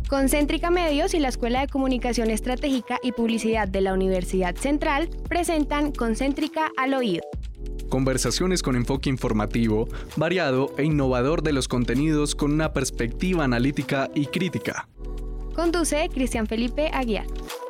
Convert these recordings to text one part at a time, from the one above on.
Concéntrica Medios y la Escuela de Comunicación Estratégica y Publicidad de la Universidad Central presentan Concéntrica al Oído. Conversaciones con enfoque informativo, variado e innovador de los contenidos con una perspectiva analítica y crítica. Conduce Cristian Felipe Aguiar.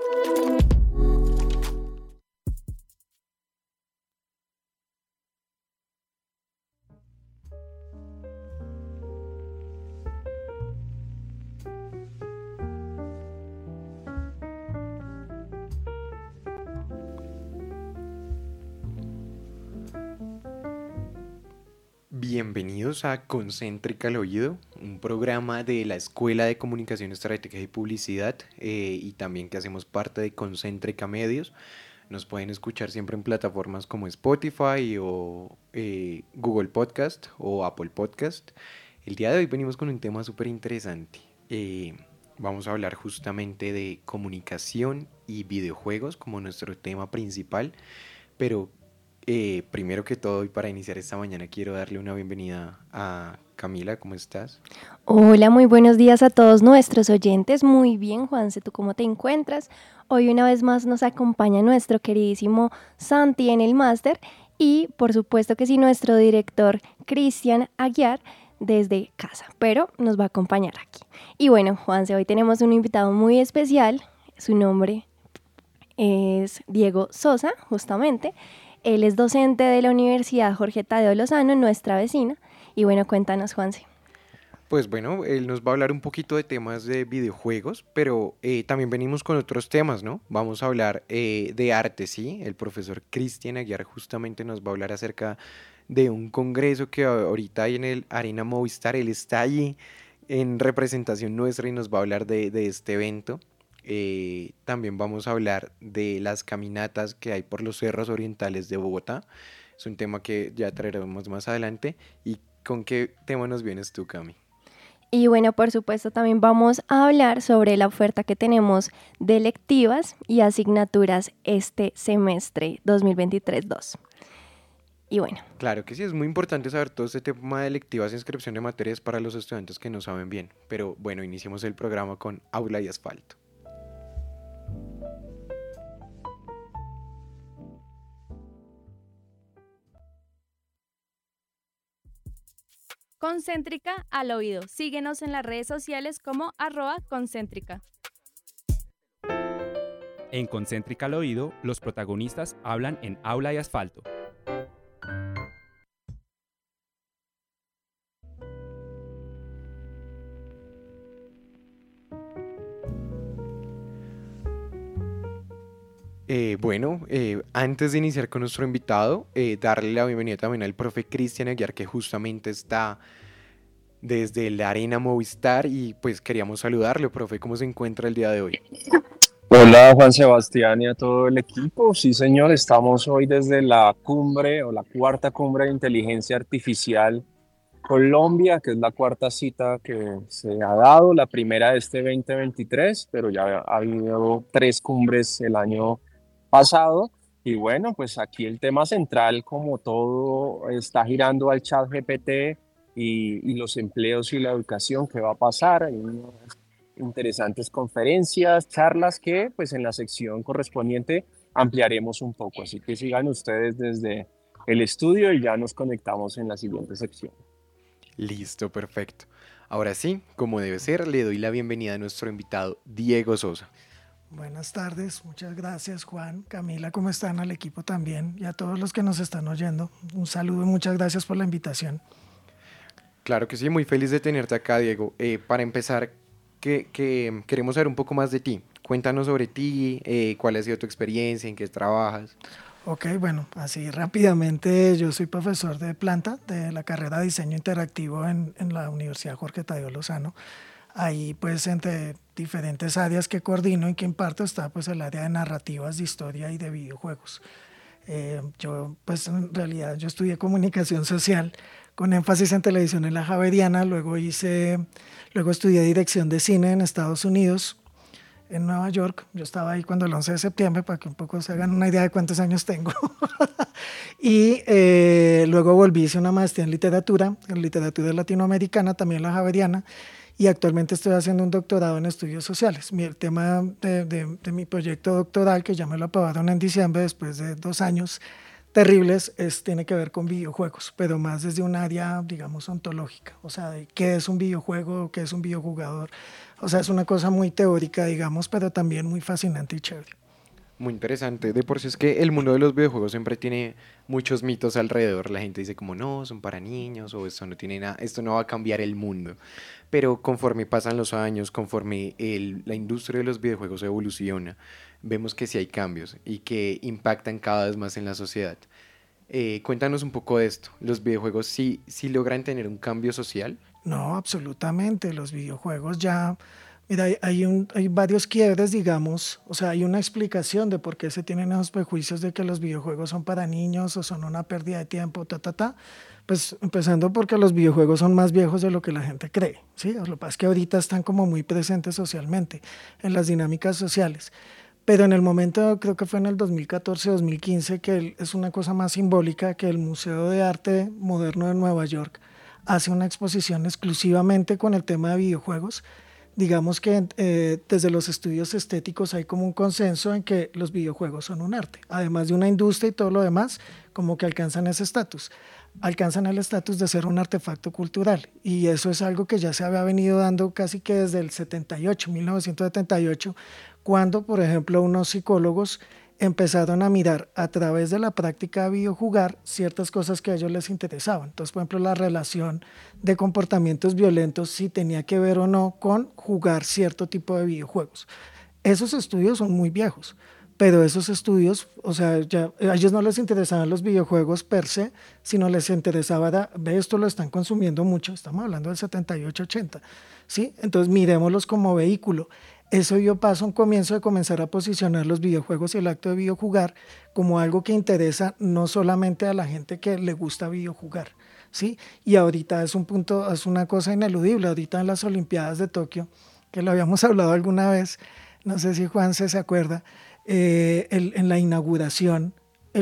Bienvenidos a Concéntrica al Oído, un programa de la Escuela de Comunicación Estratégica y Publicidad y también que hacemos parte de Concéntrica Medios. Nos pueden escuchar siempre en plataformas como Spotify o Google Podcast o Apple Podcast. El día de hoy venimos con un tema súper interesante. Vamos a hablar justamente de comunicación y videojuegos como nuestro tema principal, pero primero que todo y para iniciar esta mañana quiero darle una bienvenida a Camila. ¿Cómo estás? Hola, muy buenos días a todos nuestros oyentes. Muy bien, Juanse, ¿tú cómo te encuentras? Hoy una vez más nos acompaña nuestro queridísimo Santi en el máster y por supuesto que sí, nuestro director Cristian Aguiar desde casa, pero nos va a acompañar aquí. Y bueno, Juanse, hoy tenemos un invitado muy especial. Su nombre es Diego Sosa, justamente. Él es docente de la Universidad Jorge Tadeo Lozano, nuestra vecina. Y bueno, cuéntanos, Juanse. Pues bueno, él nos va a hablar un poquito de temas de videojuegos, pero también venimos con otros temas, ¿no? Vamos a hablar de arte, ¿sí? El profesor Cristian Aguiar justamente nos va a hablar acerca de un congreso que ahorita hay en el Arena Movistar. Él está allí en representación nuestra y nos va a hablar de este evento. También vamos a hablar de las caminatas que hay por los cerros orientales de Bogotá. Es un tema que ya traeremos más adelante. ¿Y con qué tema nos vienes tú, Cami? Y bueno, por supuesto también vamos a hablar sobre la oferta que tenemos de electivas y asignaturas este semestre 2023-2. Y bueno. Claro que sí, es muy importante saber todo este tema de electivas e inscripción de materias para los estudiantes que no saben bien. Pero bueno, iniciemos el programa con Aula y Asfalto. Concéntrica al Oído. Síguenos en las redes sociales como @concéntrica. En Concéntrica al Oído, los protagonistas hablan en Aula y Asfalto. Antes de iniciar con nuestro invitado, darle la bienvenida también al profe Cristian Aguiar, que justamente está desde la Arena Movistar, y pues queríamos saludarle. Profe, ¿cómo se encuentra el día de hoy? Hola Juan Sebastián y a todo el equipo. Sí, señor, estamos hoy desde la cumbre o la cuarta cumbre de inteligencia artificial Colombia, que es la cuarta cita que se ha dado, la primera de este 2023, pero ya ha habido 3 cumbres el año pasado. Y bueno, pues aquí el tema central, como todo, está girando al ChatGPT y los empleos y la educación. ¿Qué va a pasar? Hay unas interesantes conferencias, charlas que pues en la sección correspondiente ampliaremos un poco. Así que sigan ustedes desde el estudio y ya nos conectamos en la siguiente sección. Listo, perfecto. Ahora sí, como debe ser, le doy la bienvenida a nuestro invitado Diego Sosa. Buenas tardes, muchas gracias Juan, Camila, ¿cómo están? Al equipo también y a todos los que nos están oyendo. Un saludo y muchas gracias por la invitación. Claro que sí, muy feliz de tenerte acá, Diego. Para empezar, que queremos saber un poco más de ti. Cuéntanos sobre ti, cuál ha sido tu experiencia, en qué trabajas. Ok, bueno, así rápidamente, yo soy profesor de planta de la carrera de Diseño Interactivo en la Universidad Jorge Tadeo Lozano. Ahí pues entre diferentes áreas que coordino y que imparto está pues el área de narrativas, de historia y de videojuegos. Yo pues en realidad yo estudié comunicación social con énfasis en televisión en la Javeriana, luego estudié dirección de cine en Estados Unidos, en Nueva York. Yo estaba ahí cuando el 11 de septiembre, para que un poco se hagan una idea de cuántos años tengo. Y luego volví, hice una maestría en literatura latinoamericana, también la Javeriana, y actualmente estoy haciendo un doctorado en estudios sociales. El tema de mi proyecto doctoral, que ya me lo aprobaron en diciembre después de 2 años terribles, tiene que ver con videojuegos, pero más desde un área, digamos, ontológica, o sea, de qué es un videojuego, qué es un videojugador. O sea, es una cosa muy teórica, digamos, pero también muy fascinante y chévere. Muy interesante. De por sí es que el mundo de los videojuegos siempre tiene muchos mitos alrededor. La gente dice como no, son para niños o esto no tiene nada, esto no va a cambiar el mundo. Pero conforme pasan los años, conforme la industria de los videojuegos evoluciona, vemos que sí hay cambios y que impactan cada vez más en la sociedad. Cuéntanos un poco de esto. ¿Los videojuegos sí logran tener un cambio social? No, absolutamente. Los videojuegos ya... Mira, hay varios quiebres, digamos, o sea, hay una explicación de por qué se tienen esos prejuicios de que los videojuegos son para niños o son una pérdida de tiempo, Pues empezando porque los videojuegos son más viejos de lo que la gente cree, ¿sí? Lo que pasa es que ahorita están como muy presentes socialmente, en las dinámicas sociales. Pero en el momento, creo que fue en el 2014-2015, que es una cosa más simbólica, que el Museo de Arte Moderno de Nueva York hace una exposición exclusivamente con el tema de videojuegos. Digamos que desde los estudios estéticos hay como un consenso en que los videojuegos son un arte, además de una industria y todo lo demás, como que alcanzan ese estatus. Alcanzan el estatus de ser un artefacto cultural, y eso es algo que ya se había venido dando casi que desde el 1978, cuando, por ejemplo, unos psicólogos empezaron a mirar a través de la práctica de videojugar ciertas cosas que a ellos les interesaban. Entonces, por ejemplo, la relación de comportamientos violentos, si tenía que ver o no con jugar cierto tipo de videojuegos. Esos estudios son muy viejos, pero esos estudios, o sea, ya a ellos no les interesaban los videojuegos per se, sino les interesaba, ve, esto lo están consumiendo mucho, estamos hablando del 78-80, ¿sí? Entonces, miremoslos como vehículo. Eso dio paso a un comienzo de comenzar a posicionar los videojuegos y el acto de videojugar como algo que interesa no solamente a la gente que le gusta videojugar, ¿sí? Y ahorita es una cosa ineludible. Ahorita en las Olimpiadas de Tokio, que lo habíamos hablado alguna vez, no sé si Juan se acuerda, en la inauguración,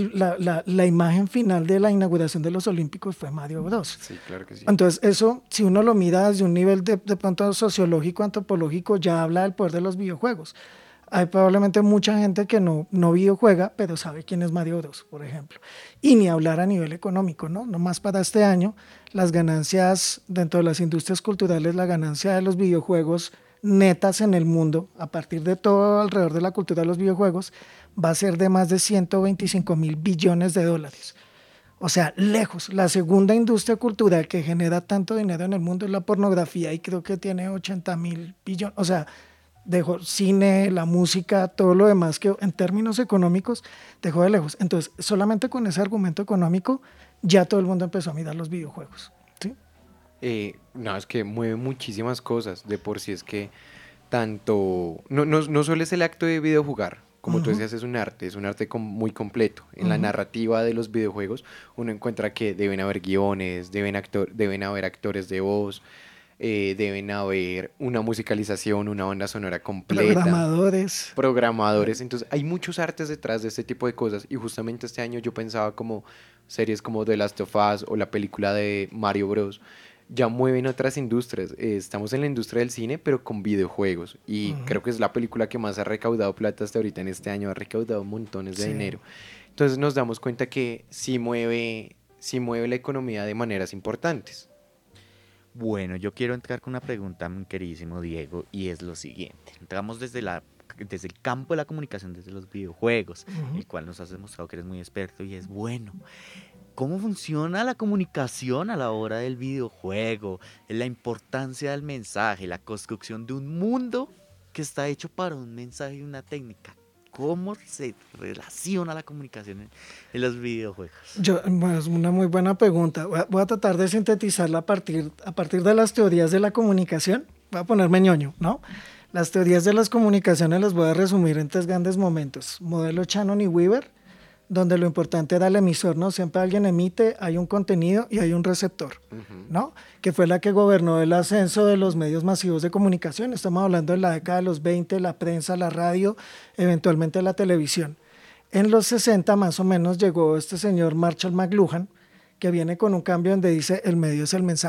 la imagen final de la inauguración de los Olímpicos fue Mario Bros. Sí, claro que sí. Entonces eso, si uno lo mira desde un nivel de pronto sociológico, antropológico, ya habla del poder de los videojuegos. Hay probablemente mucha gente que no videojuega, pero sabe quién es Mario Bros, por ejemplo. Y ni hablar a nivel económico, ¿no? Nomás para este año, las ganancias dentro de las industrias culturales, la ganancia de los videojuegos netas en el mundo, a partir de todo alrededor de la cultura de los videojuegos, va a ser de más de 125.000 billones de dólares. O sea, lejos. La segunda industria cultural que genera tanto dinero en el mundo es la pornografía, y creo que tiene 80.000 billones. O sea, dejó cine, la música, todo lo demás que en términos económicos dejó de lejos. Entonces, solamente con ese argumento económico ya todo el mundo empezó a mirar los videojuegos, ¿sí? No, es que mueve muchísimas cosas. De por sí es que tanto... No solo es el acto de videojugar. Como tú decías, es un arte muy completo. En la narrativa de los videojuegos uno encuentra que deben haber guiones, deben haber actores de voz, deben haber una musicalización, una banda sonora completa. Programadores. Entonces hay muchos artes detrás de este tipo de cosas, y justamente este año yo pensaba como series como The Last of Us o la película de Mario Bros. Ya mueven otras industrias. Estamos en la industria del cine, pero con videojuegos. Y creo que es la película que más ha recaudado plata hasta ahorita en este año. Ha recaudado montones de dinero. Entonces nos damos cuenta que sí mueve la economía de maneras importantes. Bueno, yo quiero entrar con una pregunta, mi queridísimo Diego, y es lo siguiente. Entramos desde el campo de la comunicación, desde los videojuegos, el cual nos has demostrado que eres muy experto y es bueno. ¿Cómo funciona la comunicación a la hora del videojuego? La importancia del mensaje, la construcción de un mundo que está hecho para un mensaje y una técnica. ¿Cómo se relaciona la comunicación en los videojuegos? Es una muy buena pregunta. Voy a tratar de sintetizarla a partir de las teorías de la comunicación. Voy a ponerme ñoño, ¿no? Las teorías de las comunicaciones las voy a resumir en 3 grandes momentos. Modelo Shannon y Weaver, donde lo importante era el emisor, ¿no? Siempre alguien emite, hay un contenido y hay un receptor, ¿no? Que fue la que gobernó el ascenso de los medios masivos de comunicación. Estamos hablando de la década de los 20, la prensa, la radio, eventualmente la televisión. En los 60 más o menos llegó este señor Marshall McLuhan, que viene con un cambio donde dice el medio es el mensaje.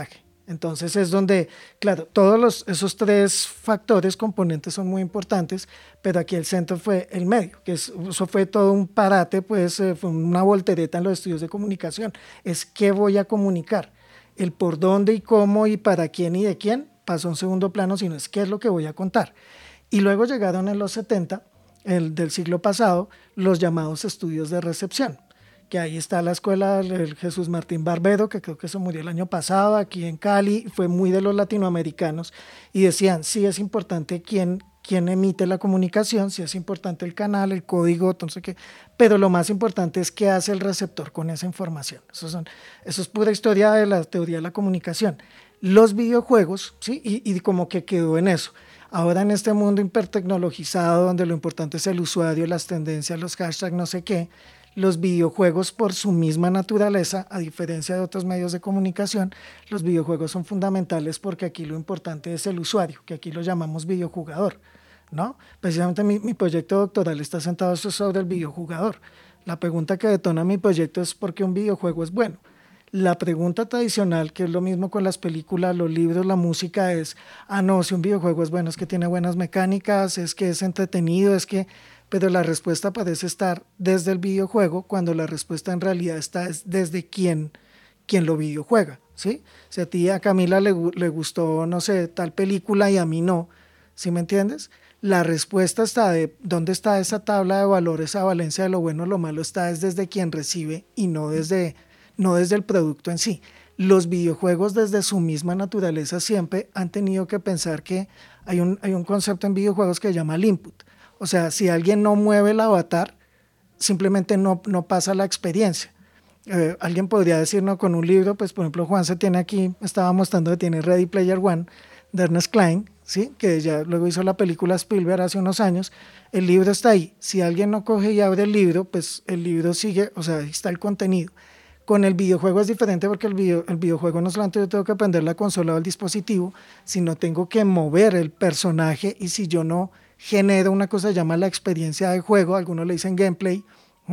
Entonces es donde, claro, todos esos tres factores, componentes son muy importantes, pero aquí el centro fue el medio, eso fue todo un parate, pues fue una voltereta en los estudios de comunicación. Es qué voy a comunicar, el por dónde y cómo y para quién y de quién pasó a un segundo plano, sino es qué es lo que voy a contar. Y luego llegaron en los 70, del siglo pasado, los llamados estudios de recepción, que ahí está la escuela del Jesús Martín Barbero, que creo que se murió el año pasado, aquí en Cali, fue muy de los latinoamericanos, y decían, sí es importante quién emite la comunicación, sí es importante el canal, el código, entonces qué, pero lo más importante es qué hace el receptor con esa información. Eso es pura historia de la teoría de la comunicación. Los videojuegos, ¿sí? Y como que quedó en eso. Ahora en este mundo hipertecnologizado, donde lo importante es el usuario, las tendencias, los hashtags, no sé qué, los videojuegos por su misma naturaleza, a diferencia de otros medios de comunicación, los videojuegos son fundamentales porque aquí lo importante es el usuario, que aquí lo llamamos videojugador, ¿no? Precisamente mi proyecto doctoral está centrado sobre el videojugador. La pregunta que detona mi proyecto es ¿por qué un videojuego es bueno? La pregunta tradicional, que es lo mismo con las películas, los libros, la música, es, no, si un videojuego es bueno, es que tiene buenas mecánicas, es que es entretenido, es que... Pero la respuesta parece estar desde el videojuego, cuando la respuesta en realidad está desde quién lo videojuega, ¿sí? Si a ti, a Camila le gustó, no sé, tal película y a mí no, ¿sí me entiendes? La respuesta está de dónde está esa tabla de valores, esa valencia de lo bueno o lo malo, está desde quien recibe y no desde el producto en sí. Los videojuegos desde su misma naturaleza siempre han tenido que pensar que hay un concepto en videojuegos que se llama el input. O sea, si alguien no mueve el avatar, simplemente no pasa la experiencia. Alguien podría decir, no, con un libro, pues por ejemplo Juan se tiene aquí, estaba mostrando que tiene Ready Player One, de Ernest Cline, ¿sí? Que ya luego hizo la película Spielberg hace unos años. El libro está ahí. Si alguien no coge y abre el libro, pues el libro sigue, o sea, ahí está el contenido. Con el videojuego es diferente porque el videojuego no solamente yo tengo que aprender la consola o el dispositivo, sino tengo que mover el personaje, y si yo no genero una cosa que se llama la experiencia de juego, algunos le dicen gameplay,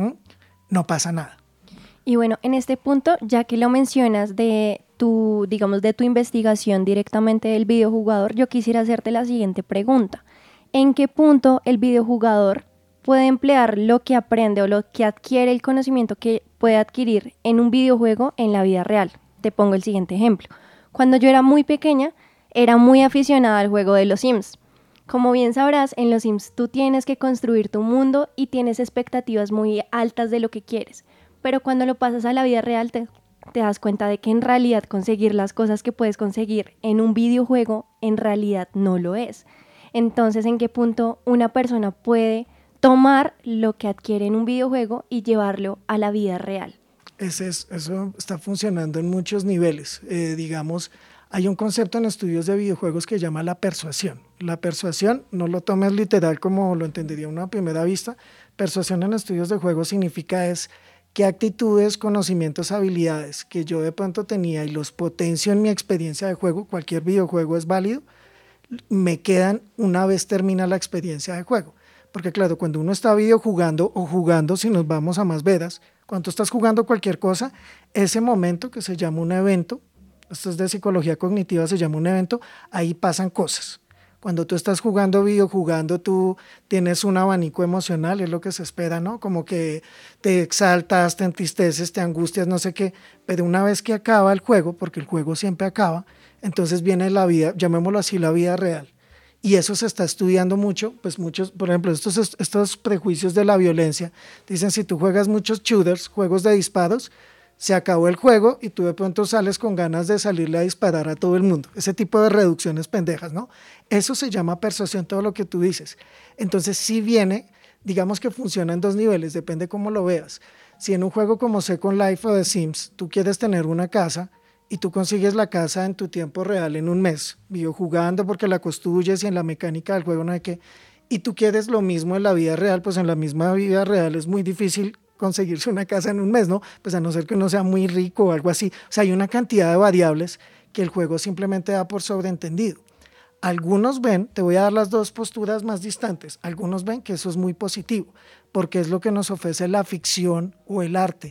no pasa nada. Y bueno, en este punto, ya que lo mencionas de tu investigación directamente del videojugador, yo quisiera hacerte la siguiente pregunta. ¿En qué punto el videojugador puede emplear lo que aprende o lo que adquiere, el conocimiento que puede adquirir en un videojuego en la vida real? Te pongo el siguiente ejemplo. Cuando yo era muy pequeña, era muy aficionada al juego de los Sims. Como bien sabrás, en los Sims tú tienes que construir tu mundo y tienes expectativas muy altas de lo que quieres. Pero cuando lo pasas a la vida real te das cuenta de que en realidad conseguir las cosas que puedes conseguir en un videojuego en realidad no lo es. Entonces, ¿en qué punto una persona puede tomar lo que adquiere en un videojuego y llevarlo a la vida real? Eso está funcionando en muchos niveles. Digamos, hay un concepto en estudios de videojuegos que se llama la persuasión. La persuasión, no lo tomes literal como lo entendería uno a primera vista. Persuasión en estudios de juegos significa qué actitudes, conocimientos, habilidades que yo de pronto tenía y los potencio en mi experiencia de juego, cualquier videojuego es válido, me quedan una vez termina la experiencia de juego. Porque claro, cuando uno está videojugando o jugando, si nos vamos a más veras, cuando tú estás jugando cualquier cosa, ese momento que se llama un evento, esto es de psicología cognitiva, se llama un evento, ahí pasan cosas. Cuando tú estás videojugando, tú tienes un abanico emocional, es lo que se espera, ¿no? Como que te exaltas, te entristeces, te angustias, no sé qué, pero una vez que acaba el juego, porque el juego siempre acaba, entonces viene la vida, llamémoslo así, la vida real. Y eso se está estudiando mucho, pues muchos, por ejemplo, estos prejuicios de la violencia, dicen si tú juegas muchos shooters, juegos de disparos, se acabó el juego y tú de pronto sales con ganas de salirle a disparar a todo el mundo. Ese tipo de reducciones pendejas, ¿no? Eso se llama persuasión, todo lo que tú dices. Entonces, si viene, digamos que funciona en dos niveles, depende cómo lo veas. Si en un juego como Second Life o The Sims, tú quieres tener una casa y tú consigues la casa en tu tiempo real en un mes, videojugando porque la construyes y en la mecánica del juego no hay qué, y tú quieres lo mismo en la vida real, pues en la misma vida real es muy difícil conseguirse una casa en un mes, ¿no? Pues a no ser que uno sea muy rico o algo así. O sea, hay una cantidad de variables que el juego simplemente da por sobreentendido. Algunos ven, te voy a dar las dos posturas más distantes, algunos ven que eso es muy positivo, porque es lo que nos ofrece la ficción o el arte,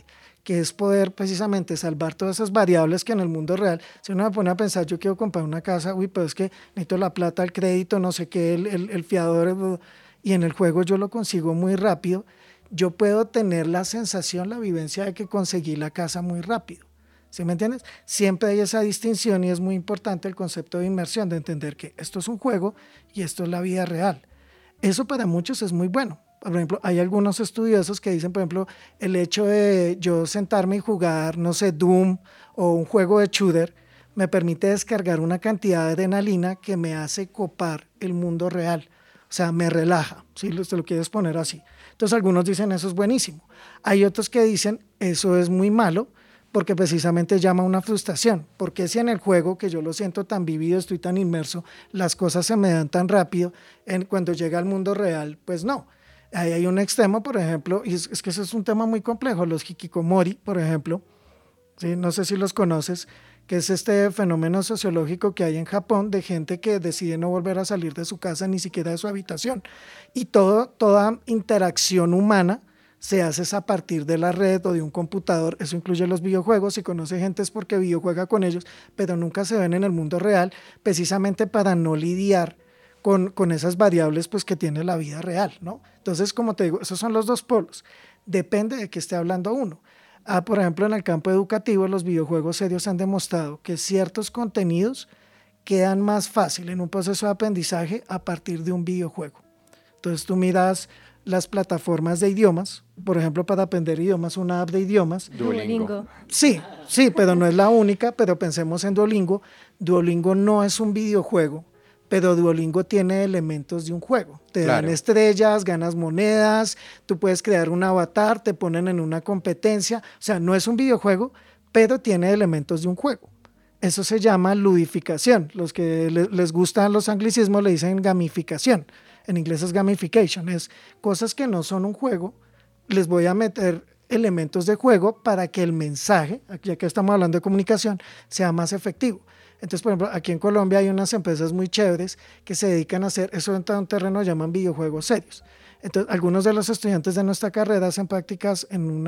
que es poder precisamente salvar todas esas variables que en el mundo real, si uno me pone a pensar, yo quiero comprar una casa, uy, pero es que necesito la plata, el crédito, no sé qué, el fiador, y en el juego yo lo consigo muy rápido, yo puedo tener la sensación, la vivencia de que conseguí la casa muy rápido. ¿Sí me entiendes? Siempre hay esa distinción y es muy importante el concepto de inmersión, de entender que esto es un juego y esto es la vida real. Eso para muchos es muy bueno. Por ejemplo, hay algunos estudiosos que dicen, por ejemplo, el hecho de yo sentarme y jugar, no sé, Doom o un juego de shooter, me permite descargar una cantidad de adrenalina que me hace copar el mundo real. O sea, me relaja, si te lo quieres poner así. Entonces algunos dicen, eso es buenísimo. Hay otros que dicen, eso es muy malo, porque precisamente llama una frustración. Porque si en el juego, que yo lo siento tan vivido, estoy tan inmerso, las cosas se me dan tan rápido, cuando llega al mundo real, pues no. Ahí hay un extremo, por ejemplo, y es que ese es un tema muy complejo, los hikikomori, por ejemplo, ¿sí? No sé si los conoces, que es este fenómeno sociológico que hay en Japón de gente que decide no volver a salir de su casa, ni siquiera de su habitación. Y toda interacción humana se hace a partir de la red o de un computador. Eso incluye los videojuegos. Si conoce gente es porque videojuega con ellos, pero nunca se ven en el mundo real, precisamente para no lidiar con esas variables pues, que tiene la vida real, ¿no? Entonces, como te digo, esos son los dos polos. Depende de qué esté hablando uno. Por ejemplo, en el campo educativo, los videojuegos serios han demostrado que ciertos contenidos quedan más fácil en un proceso de aprendizaje a partir de un videojuego. Entonces, tú miras las plataformas de idiomas, por ejemplo, para aprender idiomas, una app de idiomas. Duolingo. Sí, pero no es la única, pero pensemos en Duolingo. Duolingo no es un videojuego, pero Duolingo tiene elementos de un juego. Te dan estrellas, ganas monedas, tú puedes crear un avatar, te ponen en una competencia. O sea, no es un videojuego, pero tiene elementos de un juego. Eso se llama ludificación. Los que les gustan los anglicismos le dicen gamificación. En inglés es gamification. Es cosas que no son un juego, les voy a meter elementos de juego para que el mensaje, ya que estamos hablando de comunicación, sea más efectivo. Entonces, por ejemplo, aquí en Colombia hay unas empresas muy chéveres que se dedican a hacer, eso en un terreno llaman videojuegos serios. Entonces, algunos de los estudiantes de nuestra carrera hacen prácticas en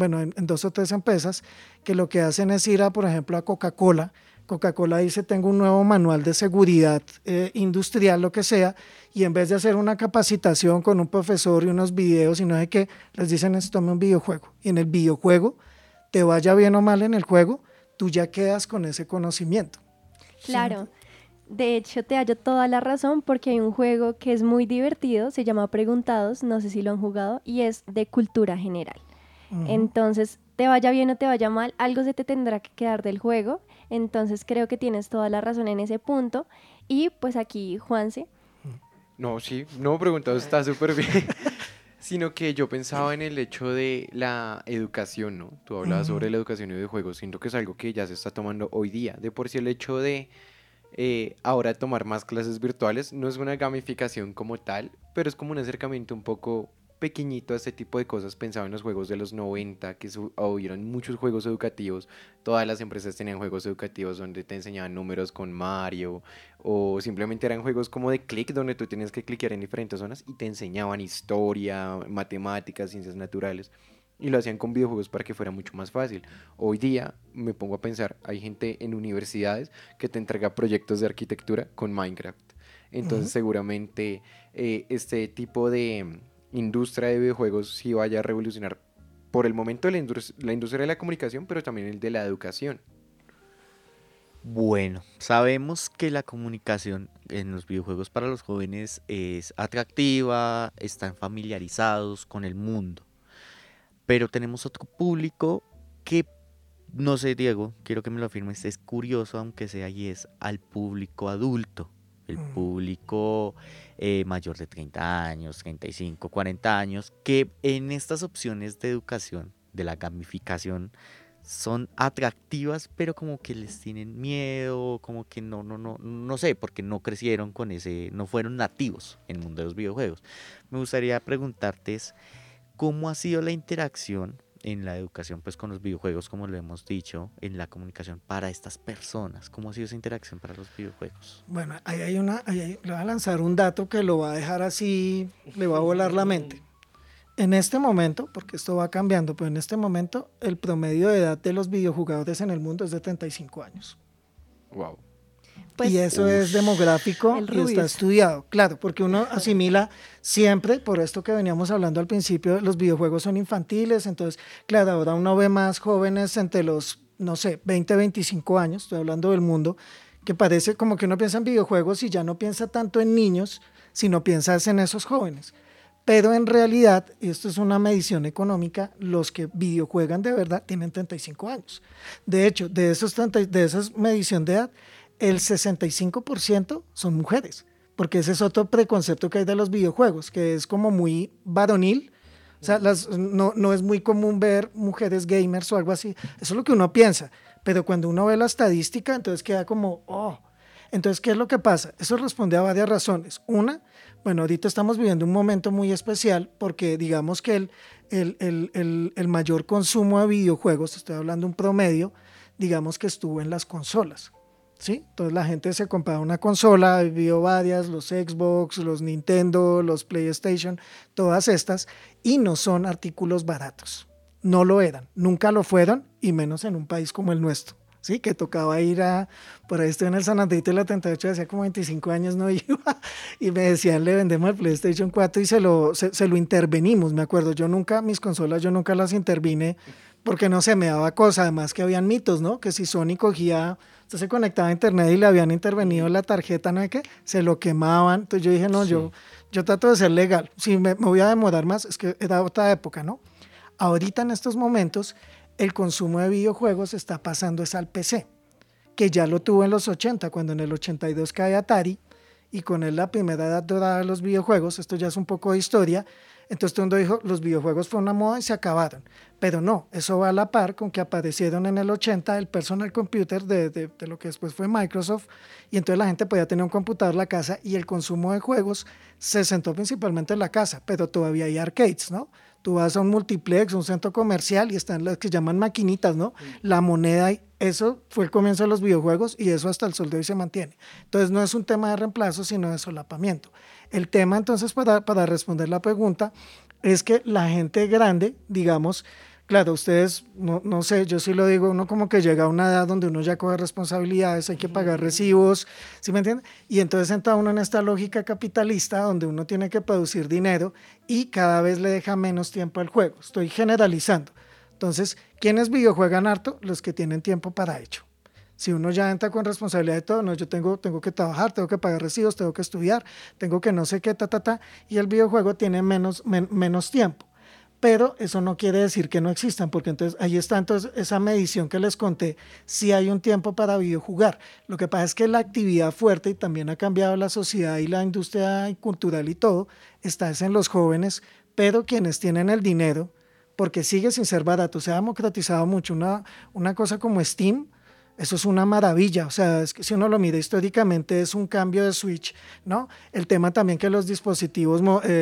2 o 3 empresas que lo que hacen es ir por ejemplo, a Coca-Cola. Coca-Cola dice, tengo un nuevo manual de seguridad industrial, lo que sea, y en vez de hacer una capacitación con un profesor y unos videos y no sé qué, les dicen, tome un videojuego. Y en el videojuego, te vaya bien o mal en el juego, tú ya quedas con ese conocimiento. Claro, de hecho te hallo toda la razón porque hay un juego que es muy divertido, se llama Preguntados, no sé si lo han jugado, y es de cultura general. Entonces, te vaya bien o te vaya mal, algo se te tendrá que quedar del juego, entonces creo que tienes toda la razón en ese punto. Y pues aquí, Juanse. No, Preguntados está súper bien. Sino que yo pensaba en el hecho de la educación, ¿no? Tú hablabas sobre la educación y videojuegos, siento que es algo que ya se está tomando hoy día. De por sí el hecho de ahora tomar más clases virtuales no es una gamificación como tal, pero es como un acercamiento un poco pequeñito a este tipo de cosas. Pensaba en los juegos de los 90, que hubieron muchos juegos educativos, todas las empresas tenían juegos educativos donde te enseñaban números con Mario, o simplemente eran juegos como de clic, donde tú tienes que cliquear en diferentes zonas y te enseñaban historia, matemáticas, ciencias naturales, y lo hacían con videojuegos para que fuera mucho más fácil. Hoy día me pongo a pensar, hay gente en universidades que te entrega proyectos de arquitectura con Minecraft, entonces seguramente este tipo de industria de videojuegos sí vaya a revolucionar por el momento la industria de la comunicación, pero también el de la educación. Bueno, sabemos que la comunicación en los videojuegos para los jóvenes es atractiva, están familiarizados con el mundo, pero tenemos otro público que, no sé, Diego, quiero que me lo afirmes, es curioso aunque sea, y es al público adulto. El público mayor de 30 años, 35, 40 años, que en estas opciones de educación, de la gamificación, son atractivas, pero como que les tienen miedo, como que no sé, porque no crecieron con ese, no fueron nativos en el mundo de los videojuegos. Me gustaría preguntarte cómo ha sido la interacción en la educación, pues con los videojuegos, como lo hemos dicho, en la comunicación para estas personas. ¿Cómo ha sido esa interacción para los videojuegos? Bueno, le voy a lanzar un dato que lo va a dejar así, le va a volar la mente. En este momento, porque esto va cambiando, pero en este momento el promedio de edad de los videojugadores en el mundo es de 35 años. Wow. Pues, y eso es demográfico y está estudiado, claro, porque uno asimila siempre, por esto que veníamos hablando al principio, los videojuegos son infantiles, entonces, claro, ahora uno ve más jóvenes entre los, no sé, 20, 25 años, estoy hablando del mundo, que parece como que uno piensa en videojuegos y ya no piensa tanto en niños, sino piensas en esos jóvenes. Pero en realidad, y esto es una medición económica, los que videojuegan de verdad tienen 35 años. De hecho, de esa medición de edad, el 65% son mujeres, porque ese es otro preconcepto que hay de los videojuegos, que es como muy varonil. O sea, no es muy común ver mujeres gamers o algo así. Eso es lo que uno piensa. Pero cuando uno ve la estadística, entonces queda como, oh. Entonces, ¿qué es lo que pasa? Eso responde a varias razones. Una, bueno, ahorita estamos viviendo un momento muy especial porque digamos que el mayor consumo de videojuegos, estoy hablando un promedio, digamos que estuvo en las consolas. ¿Sí? Entonces la gente se compraba una consola, vio varias, los Xbox, los Nintendo, los PlayStation, todas estas, y no son artículos baratos. No lo eran, nunca lo fueron, y menos en un país como el nuestro. Sí, que tocaba ir por ahí estoy en el San Andrito de la 38, hacía como 25 años no iba, y me decían, le vendemos el PlayStation 4 y se lo intervenimos, me acuerdo, mis consolas yo nunca las intervine, porque no se me daba cosa, además que habían mitos, ¿no? Que si Sony cogía, usted se conectaba a internet y le habían intervenido la tarjeta, ¿no? Que se lo quemaban, entonces yo dije, no, sí. yo trato de ser legal, si me voy a demorar más, es que era otra época, ¿no? Ahorita en estos momentos, el consumo de videojuegos está pasando es al PC, que ya lo tuvo en los 80, cuando en el 82 cae Atari, y con él la primera edad dorada de los videojuegos, esto ya es un poco de historia. Entonces todo el mundo dijo, los videojuegos fue una moda y se acabaron. Pero no, eso va a la par con que aparecieron en el 80 el personal computer de lo que después fue Microsoft, y entonces la gente podía tener un computador en la casa y el consumo de juegos se sentó principalmente en la casa, pero todavía hay arcades, ¿no? Tú vas a un multiplex, un centro comercial y están las que llaman maquinitas, ¿no? La moneda, eso fue el comienzo de los videojuegos y eso hasta el sol de hoy se mantiene. Entonces no es un tema de reemplazo, sino de solapamiento. El tema entonces para responder la pregunta es que la gente grande, digamos, claro, ustedes, no sé, yo sí lo digo, uno como que llega a una edad donde uno ya coge responsabilidades, hay que pagar recibos, ¿sí me entienden? Y entonces entra uno en esta lógica capitalista donde uno tiene que producir dinero y cada vez le deja menos tiempo al juego. Estoy generalizando. Entonces, ¿quiénes videojuegan harto? Los que tienen tiempo para ello. Si uno ya entra con responsabilidad de todo, no, yo tengo que trabajar, tengo que pagar recibos, tengo que estudiar, tengo que no sé qué, y el videojuego tiene menos tiempo. Pero eso no quiere decir que no existan, porque entonces ahí está entonces esa medición que les conté, si hay un tiempo para videojugar. Lo que pasa es que la actividad fuerte, y también ha cambiado la sociedad y la industria cultural y todo, está en los jóvenes, pero quienes tienen el dinero, porque sigue sin ser barato, se ha democratizado mucho, una cosa como Steam. Eso es una maravilla, o sea, es que si uno lo mira históricamente es un cambio de switch, ¿no? El tema también que los dispositivos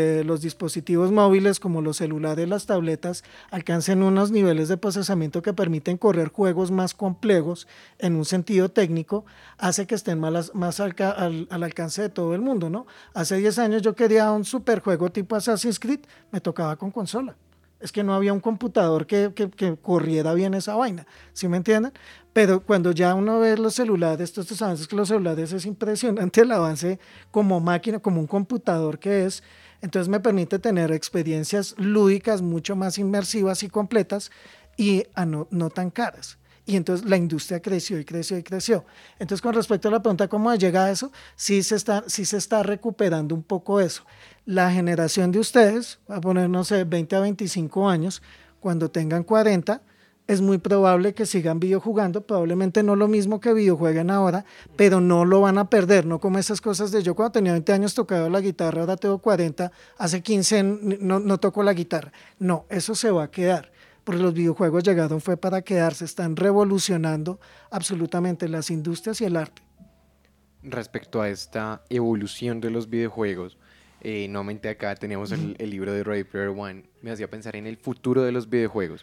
móviles como los celulares, las tabletas, alcancen unos niveles de procesamiento que permiten correr juegos más complejos en un sentido técnico, hace que estén más al alcance de todo el mundo, ¿no? Hace 10 años yo quería un superjuego tipo Assassin's Creed, me tocaba con consola. Es que no había un computador que corriera bien esa vaina, ¿sí me entienden? Pero cuando ya uno ve los celulares, estos avances que los celulares, es impresionante el avance como máquina, como un computador que es. Entonces me permite tener experiencias lúdicas mucho más inmersivas y completas y no tan caras. Y entonces la industria creció y creció y creció. Entonces, con respecto a la pregunta cómo llega a eso, sí se está recuperando un poco eso. La generación de ustedes, va a poner, no sé, 20 a 25 años, cuando tengan 40, es muy probable que sigan videojugando, probablemente no lo mismo que videojueguen ahora, pero no lo van a perder, no como esas cosas de yo cuando tenía 20 años tocaba la guitarra, ahora tengo 40, hace 15 no toco la guitarra. No, eso se va a quedar. Porque los videojuegos llegaron fue para quedarse, están revolucionando absolutamente las industrias y el arte. Respecto a esta evolución de los videojuegos, nuevamente acá teníamos el libro de Ready Player One, me hacía pensar en el futuro de los videojuegos.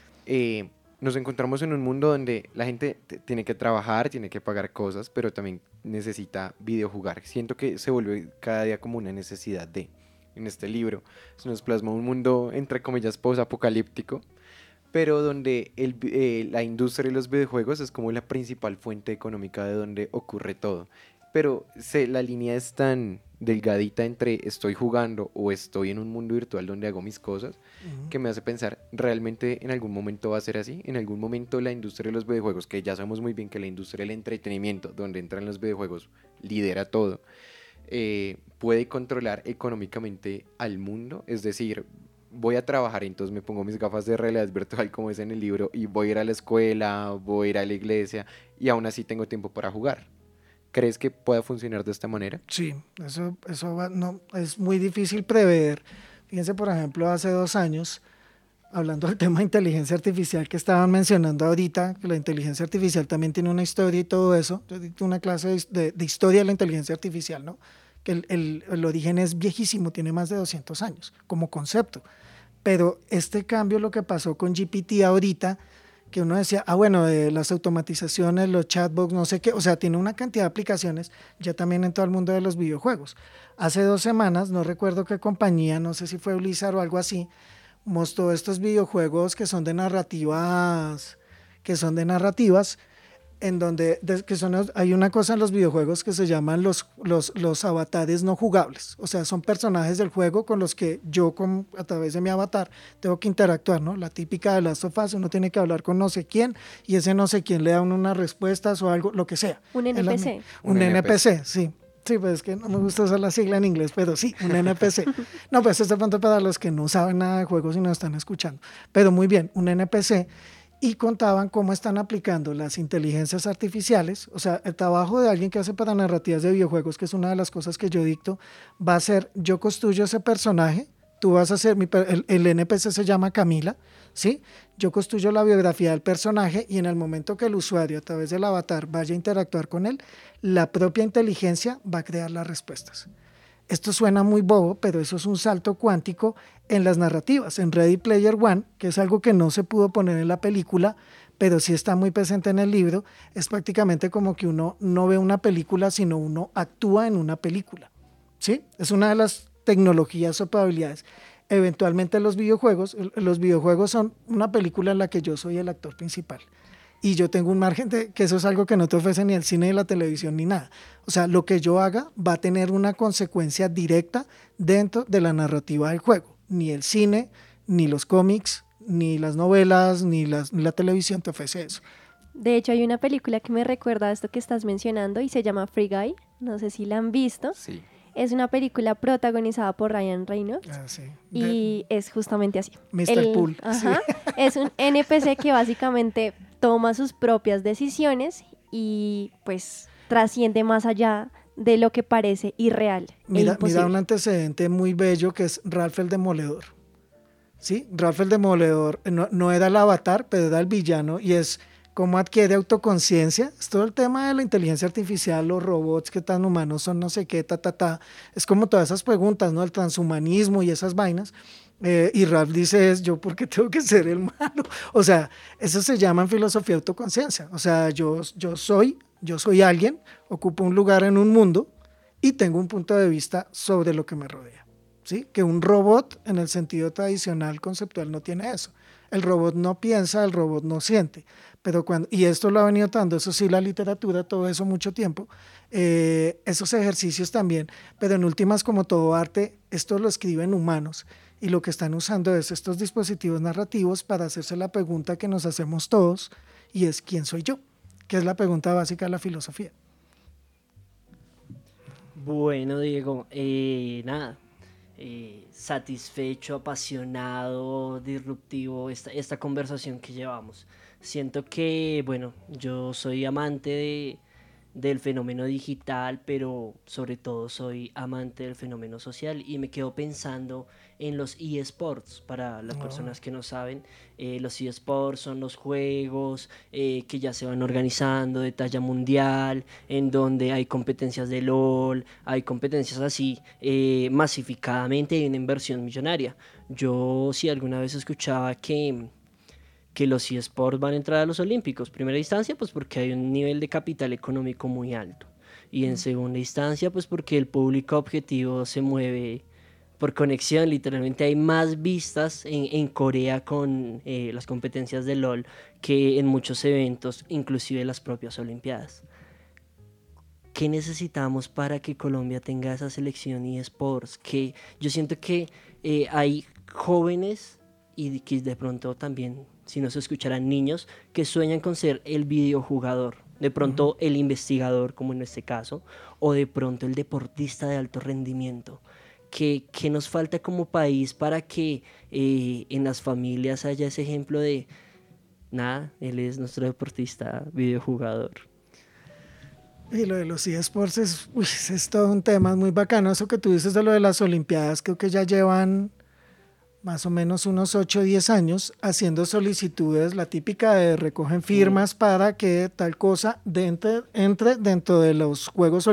Nos encontramos en un mundo donde la gente tiene que trabajar, tiene que pagar cosas, pero también necesita videojugar. Siento que se vuelve cada día como una necesidad de... en este libro. Se nos plasma un mundo, entre comillas, post-apocalíptico, pero donde la industria de los videojuegos es como la principal fuente económica de donde ocurre todo. Pero la línea es tan delgadita entre estoy jugando o estoy en un mundo virtual donde hago mis cosas, que me hace pensar, ¿realmente en algún momento va a ser así? En algún momento la industria de los videojuegos, que ya sabemos muy bien que la industria del entretenimiento, donde entran los videojuegos, lidera todo, puede controlar económicamente al mundo. Es decir, voy a trabajar, entonces me pongo mis gafas de realidad virtual como es en el libro y voy a ir a la escuela, voy a ir a la iglesia y aún así tengo tiempo para jugar. ¿Crees que pueda funcionar de esta manera? Sí, no, es muy difícil prever. Fíjense, por ejemplo, hace 2 años, hablando del tema de inteligencia artificial que estaban mencionando ahorita, que la inteligencia artificial también tiene una historia y todo eso. Yo di una clase de historia de la inteligencia artificial, ¿no? Que el origen es viejísimo, tiene más de 200 años como concepto. Pero este cambio, lo que pasó con GPT ahorita, que uno decía, bueno, las automatizaciones, los chatbots, no sé qué, o sea, tiene una cantidad de aplicaciones ya también en todo el mundo de los videojuegos. Hace 2 semanas, no recuerdo qué compañía, no sé si fue Blizzard o algo así, mostró estos videojuegos que son de narrativas, en donde hay una cosa en los videojuegos que se llaman los avatares no jugables. O sea, son personajes del juego con los que yo a través de mi avatar tengo que interactuar, ¿no? La típica de Last of Us, uno tiene que hablar con no sé quién y ese no sé quién le da unas respuestas o algo, lo que sea. Un NPC. Un NPC, sí. Sí, pues es que no me gusta usar la sigla en inglés, pero sí, un NPC. No, pues es de pronto para los que no saben nada de juegos y no están escuchando. Pero muy bien, un NPC. Y contaban cómo están aplicando las inteligencias artificiales, o sea, el trabajo de alguien que hace para narrativas de videojuegos, que es una de las cosas que yo dicto, va a ser, yo construyo ese personaje, tú vas a hacer, el NPC se llama Camila, ¿sí? Yo construyo la biografía del personaje y en el momento que el usuario a través del avatar vaya a interactuar con él, la propia inteligencia va a crear las respuestas. Esto suena muy bobo, pero eso es un salto cuántico en las narrativas. En Ready Player One, que es algo que no se pudo poner en la película, pero sí está muy presente en el libro, es prácticamente como que uno no ve una película, sino uno actúa en una película, ¿sí? Es una de las tecnologías o probabilidades. Eventualmente los videojuegos son una película en la que yo soy el actor principal. Y yo tengo un margen que eso es algo que no te ofrece ni el cine, ni la televisión, ni nada. O sea, lo que yo haga va a tener una consecuencia directa dentro de la narrativa del juego. Ni el cine, ni los cómics, ni las novelas, ni la televisión te ofrece eso. De hecho, hay una película que me recuerda a esto que estás mencionando y se llama Free Guy. No sé si la han visto. Sí. Es una película protagonizada por Ryan Reynolds Sí. y es justamente así. Mr. Poole. Ajá, Sí. es un NPC que básicamente toma sus propias decisiones y pues trasciende más allá de lo que parece irreal. Mira un antecedente muy bello que es Ralph el Demoledor. ¿Sí? Ralph el Demoledor no era el avatar, pero era el villano y es cómo adquiere autoconciencia. Es todo el tema de la inteligencia artificial, los robots, qué tan humanos son, no sé qué, Es como todas esas preguntas, ¿no? El transhumanismo y esas vainas. Y Ralph dice, ¿yo por qué tengo que ser el malo? O sea, eso se llama en filosofía autoconciencia. O sea, yo soy alguien, ocupo un lugar en un mundo y tengo un punto de vista sobre lo que me rodea. ¿Sí? Que un robot, en el sentido tradicional, conceptual, no tiene eso. El robot no piensa, el robot no siente. Y esto lo ha venido dando, eso sí, la literatura, todo eso mucho tiempo, esos ejercicios también, pero en últimas, como todo arte, esto lo escriben humanos y lo que están usando es estos dispositivos narrativos para hacerse la pregunta que nos hacemos todos y es ¿quién soy yo? Que es la pregunta básica de la filosofía. Bueno, Diego, nada. Satisfecho, apasionado, disruptivo esta conversación que llevamos. Siento que, bueno, yo soy amante del fenómeno digital, pero sobre todo soy amante del fenómeno social y me quedo pensando en los eSports. Para las personas que no saben, los eSports son los juegos que ya se van organizando de talla mundial, en donde hay competencias de LOL, hay competencias así masificadamente y una inversión millonaria. Yo sí alguna vez escuchaba que los eSports van a entrar a los Olímpicos. Primera instancia, pues porque hay un nivel de capital económico muy alto. Y en segunda instancia, pues porque el público objetivo se mueve por conexión. Literalmente hay más vistas en Corea con las competencias de LOL que en muchos eventos, inclusive las propias Olimpiadas. ¿Qué necesitamos para que Colombia tenga esa selección eSports? Que yo siento que hay jóvenes y que de pronto también, si no se escucharán, niños que sueñan con ser el videojugador, de pronto el investigador, como en este caso, o de pronto el deportista de alto rendimiento. ¿Qué nos falta como país para que en las familias haya ese ejemplo de, nada, él es nuestro deportista videojugador? Y lo de los eSports es todo un tema, es muy bacano. Eso que tú dices de lo de las Olimpiadas, creo que ya llevan más o menos unos 8 o 10 años haciendo solicitudes, la típica de recogen firmas para que tal cosa entre dentro de los Juegos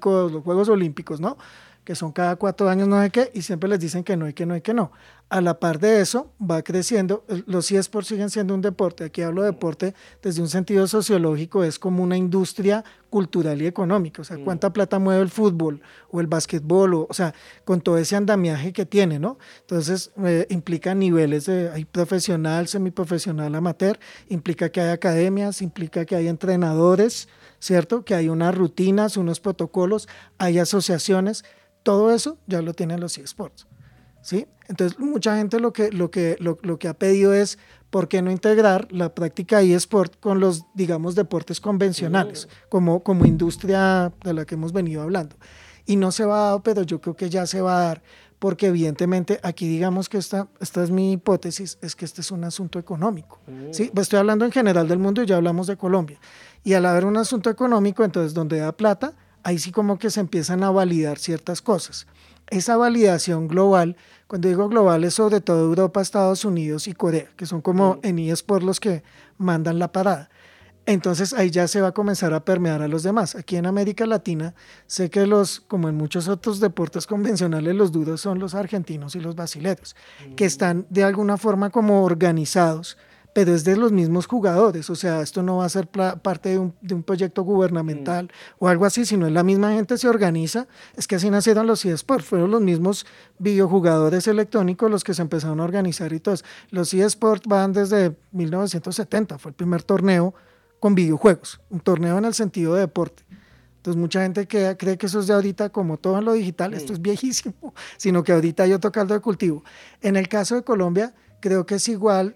Olímpicos, ¿no? Que son cada 4 años, no sé qué, y siempre les dicen que no, y que no, y que no. A la par de eso, va creciendo, los eSports siguen siendo un deporte, aquí hablo de deporte desde un sentido sociológico, es como una industria cultural y económica, o sea, cuánta plata mueve el fútbol o el básquetbol, o sea, con todo ese andamiaje que tiene, ¿no? Entonces, implica niveles hay profesional, semiprofesional, amateur, implica que hay academias, implica que hay entrenadores, ¿cierto? Que hay unas rutinas, unos protocolos, hay asociaciones, todo eso ya lo tienen los eSports, ¿sí? Entonces, mucha gente lo que ha pedido es, ¿por qué no integrar la práctica eSport con los, digamos, deportes convencionales, como industria de la que hemos venido hablando? Y no se va a dar, pero yo creo que ya se va a dar, porque evidentemente aquí digamos que esta es mi hipótesis, es que este es un asunto económico, ¿sí? Pues estoy hablando en general del mundo y ya hablamos de Colombia. Y al haber un asunto económico, entonces donde da plata, ahí sí como que se empiezan a validar ciertas cosas. Esa validación global, cuando digo global, es sobre todo Europa, Estados Unidos y Corea, que son como en eSports los que mandan la parada. Entonces ahí ya se va a comenzar a permear a los demás. Aquí en América Latina, sé que como en muchos otros deportes convencionales, los duros son los argentinos y los brasileños, que están de alguna forma como organizados, pero es de los mismos jugadores, o sea, esto no va a ser parte de un proyecto gubernamental o algo así, sino es la misma gente se organiza, es que así nacieron los eSports, fueron los mismos videojugadores electrónicos los que se empezaron a organizar y todo eso. Los eSports van desde 1970, fue el primer torneo con videojuegos, un torneo en el sentido de deporte. Entonces mucha gente cree que eso es de ahorita, como todo en lo digital, esto es viejísimo, sino que ahorita hay otro caldo de cultivo. En el caso de Colombia, creo que es igual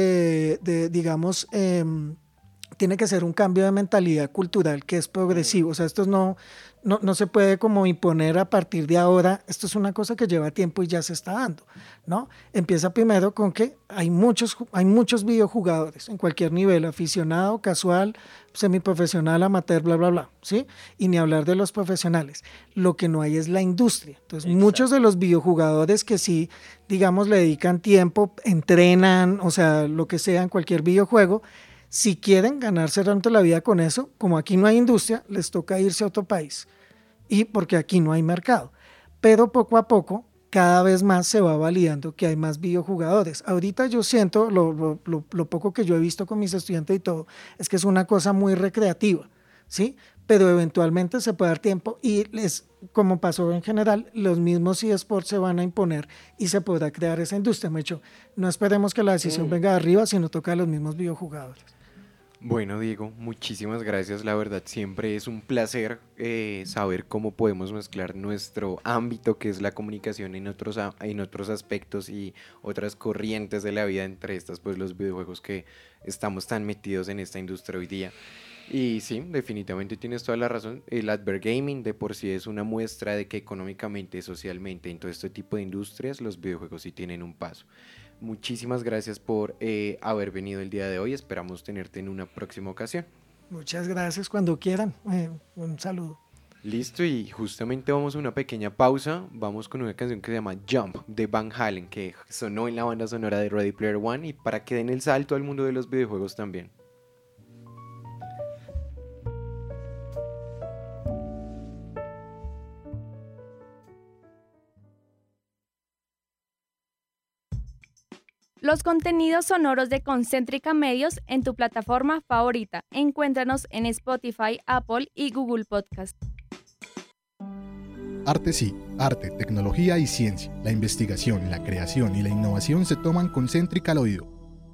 digamos, tiene que ser un cambio de mentalidad cultural que es progresivo. O sea, esto no se puede como imponer a partir de ahora. Esto es una cosa que lleva tiempo y ya se está dando, ¿no? Empieza primero con que hay muchos videojugadores en cualquier nivel, aficionado, casual, semiprofesional, amateur, bla, bla, bla, ¿sí? Y ni hablar de los profesionales. Lo que no hay es la industria. Entonces, muchos de los videojugadores que sí, digamos, le dedican tiempo, entrenan, o sea, lo que sea en cualquier videojuego, si quieren ganarse realmente la vida con eso, como aquí no hay industria, les toca irse a otro país. Y porque aquí no hay mercado. Pero poco a poco, cada vez más se va validando que hay más videojugadores. Ahorita yo siento, lo poco que yo he visto con mis estudiantes y todo, es que es una cosa muy recreativa, ¿sí? Pero eventualmente se puede dar tiempo y como pasó en general, los mismos eSports se van a imponer y se podrá crear esa industria. De hecho, no esperemos que la decisión venga de arriba, sino toca a los mismos videojugadores. Bueno, Diego, muchísimas gracias. La verdad, siempre es un placer saber cómo podemos mezclar nuestro ámbito, que es la comunicación, en otros aspectos y otras corrientes de la vida, entre estas, pues los videojuegos que estamos tan metidos en esta industria hoy día. Y sí, definitivamente tienes toda la razón. El advergaming de por sí es una muestra de que económicamente, socialmente, en todo este tipo de industrias, los videojuegos sí tienen un paso. Muchísimas gracias por haber venido el día de hoy. Esperamos tenerte en una próxima ocasión. Muchas gracias, cuando quieran. Un saludo. Listo, y justamente vamos a una pequeña pausa. Vamos con una canción que se llama Jump de Van Halen, que sonó en la banda sonora de Ready Player One, y para que den el salto al mundo de los videojuegos también. Los contenidos sonoros de Concéntrica Medios en tu plataforma favorita. Encuéntranos en Spotify, Apple y Google Podcast. Artesí, arte, tecnología y ciencia. La investigación, la creación y la innovación se toman con Céntrica al oído.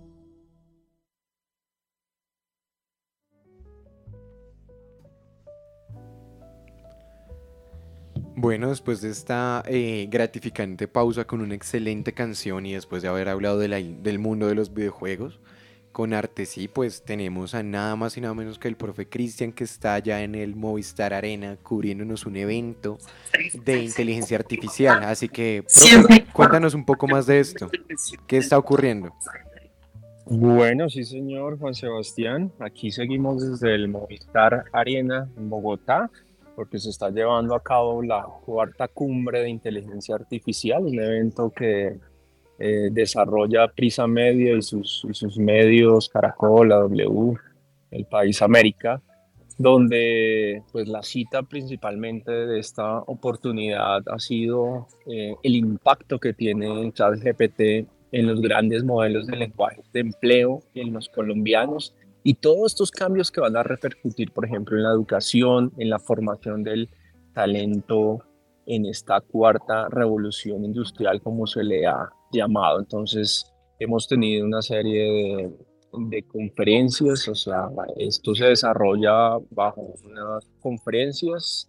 Bueno, después de esta gratificante pausa con una excelente canción y después de haber hablado del mundo de los videojuegos, con Artesí pues tenemos a nada más y nada menos que el profe Cristian, que está allá en el Movistar Arena cubriéndonos un evento de inteligencia artificial. Así que, profe, cuéntanos un poco más de esto. ¿Qué está ocurriendo? Bueno, sí señor Juan Sebastián, aquí seguimos desde el Movistar Arena en Bogotá, porque se está llevando a cabo la cuarta cumbre de inteligencia artificial, un evento que desarrolla Prisa Media y sus medios, Caracol, la W, El País América, donde pues la cita principalmente de esta oportunidad ha sido el impacto que tiene el ChatGPT en los grandes modelos de lenguaje de empleo en los colombianos y todos estos cambios que van a repercutir, por ejemplo, en la educación, en la formación del talento, en esta cuarta revolución industrial, como se le ha llamado. Entonces, hemos tenido una serie de conferencias, o sea, esto se desarrolla bajo unas conferencias.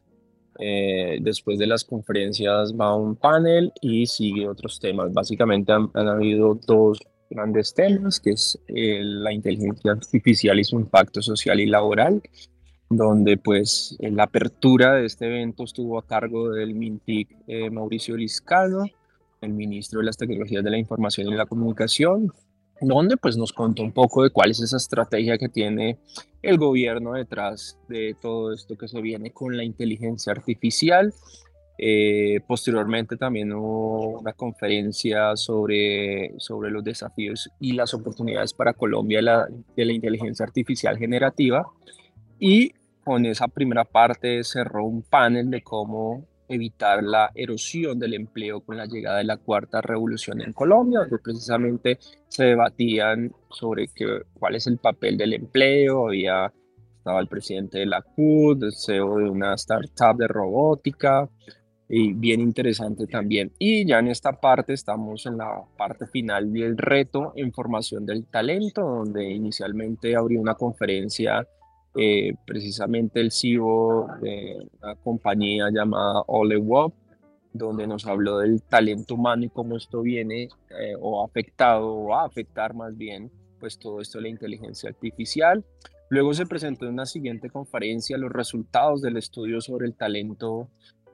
Después de las conferencias va un panel y sigue otros temas. Básicamente han habido dos grandes temas, que es la inteligencia artificial y su impacto social y laboral, donde pues la apertura de este evento estuvo a cargo del MINTIC Mauricio Liscano, el ministro de las Tecnologías de la Información y la Comunicación, donde pues nos contó un poco de cuál es esa estrategia que tiene el gobierno detrás de todo esto que se viene con la inteligencia artificial. Posteriormente también hubo una conferencia sobre los desafíos y las oportunidades para Colombia de la inteligencia artificial generativa, y con esa primera parte cerró un panel de cómo evitar la erosión del empleo con la llegada de la cuarta revolución en Colombia, donde precisamente se debatían sobre cuál es el papel del empleo. Estaba el presidente de la CUT, el CEO de una startup de robótica, y bien interesante también. Y ya en esta parte estamos en la parte final del reto en formación del talento, donde inicialmente abrió una conferencia precisamente el CEO de una compañía llamada Olewop, donde nos habló del talento humano y cómo esto viene o ha afectado o va a afectar más bien pues todo esto de la inteligencia artificial. Luego se presentó en una siguiente conferencia los resultados del estudio sobre el talento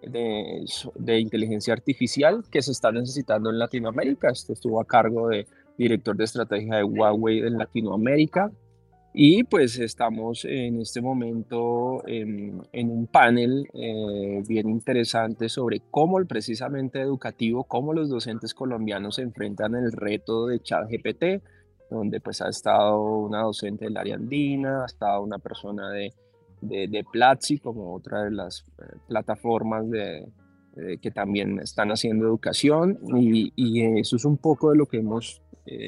de inteligencia artificial que se está necesitando en Latinoamérica. Esto estuvo a cargo del director de estrategia de Huawei en Latinoamérica. Y pues estamos en este momento en un panel bien interesante sobre cómo precisamente educativo, cómo los docentes colombianos se enfrentan el reto de ChatGPT, donde pues ha estado una docente del área andina, ha estado una persona de Platzi, como otra de las plataformas que también están haciendo educación, y eso es un poco de lo que hemos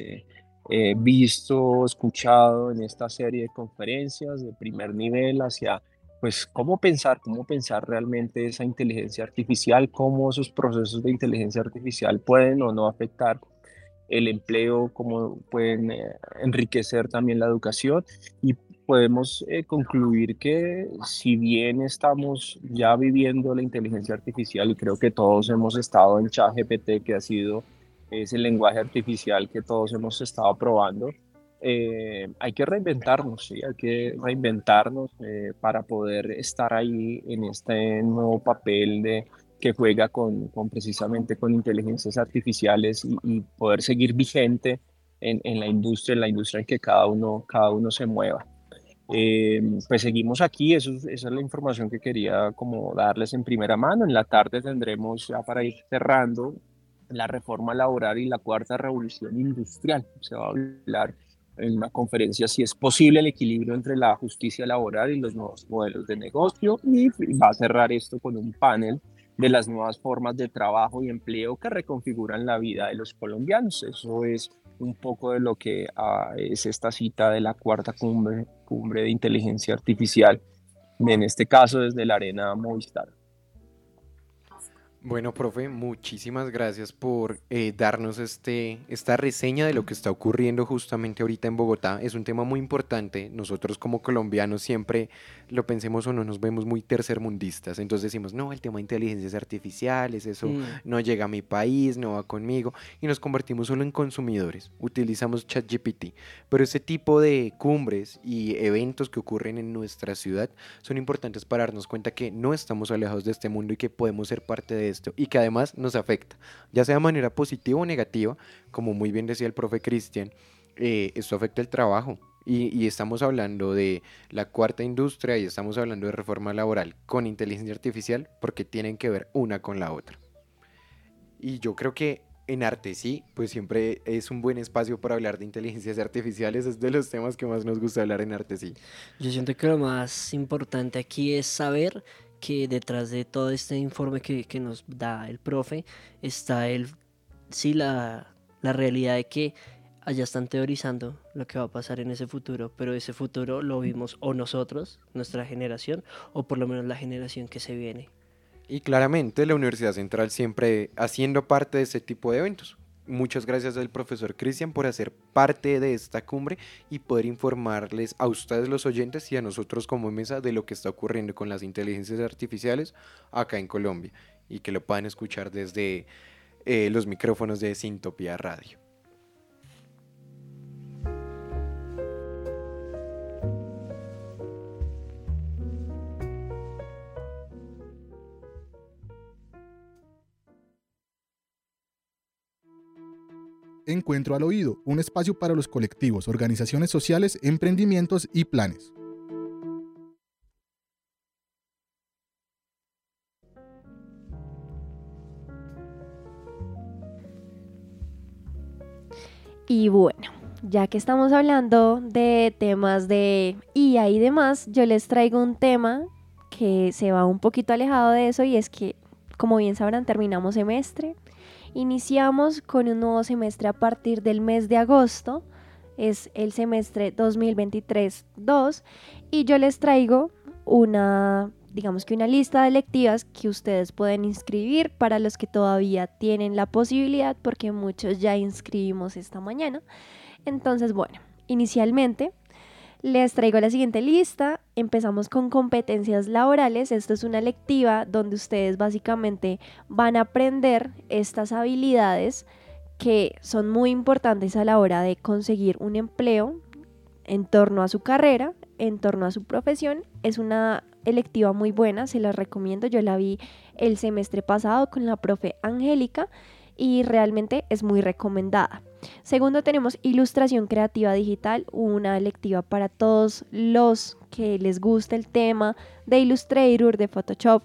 visto, escuchado en esta serie de conferencias de primer nivel hacia pues cómo pensar realmente esa inteligencia artificial, cómo esos procesos de inteligencia artificial pueden o no afectar el empleo, cómo pueden enriquecer también la educación. Y podemos concluir que si bien estamos ya viviendo la inteligencia artificial, y creo que todos hemos estado en ChatGPT, que ha sido ese lenguaje artificial que todos hemos estado probando, hay que reinventarnos, ¿sí? Hay que reinventarnos para poder estar ahí en este nuevo papel que juega precisamente con inteligencias artificiales y poder seguir vigente en la industria en que cada uno se mueva. Pues seguimos aquí, esa es la información que quería como darles en primera mano. En la tarde tendremos, ya para ir cerrando, la reforma laboral y la cuarta revolución industrial. Se va a hablar en una conferencia si es posible el equilibrio entre la justicia laboral y los nuevos modelos de negocio, y va a cerrar esto con un panel de las nuevas formas de trabajo y empleo que reconfiguran la vida de los colombianos. Eso es un poco de lo que es esta cita de la cuarta cumbre de inteligencia artificial, en este caso desde la Arena Movistar. Bueno, profe, muchísimas gracias por darnos esta reseña de lo que está ocurriendo justamente ahorita en Bogotá. Es un tema muy importante. Nosotros como colombianos siempre lo pensemos o no nos vemos muy tercermundistas. Entonces decimos, no, el tema de inteligencias artificiales, eso no llega a mi país, no va conmigo. Y nos convertimos solo en consumidores. Utilizamos ChatGPT. Pero ese tipo de cumbres y eventos que ocurren en nuestra ciudad son importantes para darnos cuenta que no estamos alejados de este mundo y que podemos ser parte de esto y que además nos afecta, ya sea de manera positiva o negativa, como muy bien decía el profe Cristian, esto afecta el trabajo y estamos hablando de la cuarta industria y estamos hablando de reforma laboral con inteligencia artificial porque tienen que ver una con la otra. Y yo creo que en Artesí, pues siempre es un buen espacio para hablar de inteligencias artificiales, es de los temas que más nos gusta hablar en Artesí. Yo siento que lo más importante aquí es saber que detrás de todo este informe que nos da el profe está sí, la realidad de que allá están teorizando lo que va a pasar en ese futuro, pero ese futuro lo vimos o nosotros, nuestra generación, o por lo menos la generación que se viene. Y claramente la Universidad Central siempre haciendo parte de este tipo de eventos. Muchas gracias al profesor Cristian por hacer parte de esta cumbre y poder informarles a ustedes los oyentes y a nosotros como mesa de lo que está ocurriendo con las inteligencias artificiales acá en Colombia y que lo puedan escuchar desde los micrófonos de Sintopía Radio. Encuentro al Oído, un espacio para los colectivos, organizaciones sociales, emprendimientos y planes. Y bueno, ya que estamos hablando de temas de IA y demás, yo les traigo un tema que se va un poquito alejado de eso y es que, como bien sabrán, terminamos semestre. Iniciamos con un nuevo semestre a partir del mes de agosto, es el semestre 2023-2 y yo les traigo una lista de electivas que ustedes pueden inscribir para los que todavía tienen la posibilidad porque muchos ya inscribimos esta mañana. Entonces, bueno, inicialmente les traigo la siguiente lista. Empezamos con competencias laborales. Esto es una electiva donde ustedes básicamente van a aprender estas habilidades que son muy importantes a la hora de conseguir un empleo en torno a su carrera, en torno a su profesión. Es una electiva muy buena, se la recomiendo. Yo la vi el semestre pasado con la profe Angélica y realmente es muy recomendada. Segundo, tenemos ilustración creativa digital, una electiva para todos los que les gusta el tema de Illustrator, de Photoshop.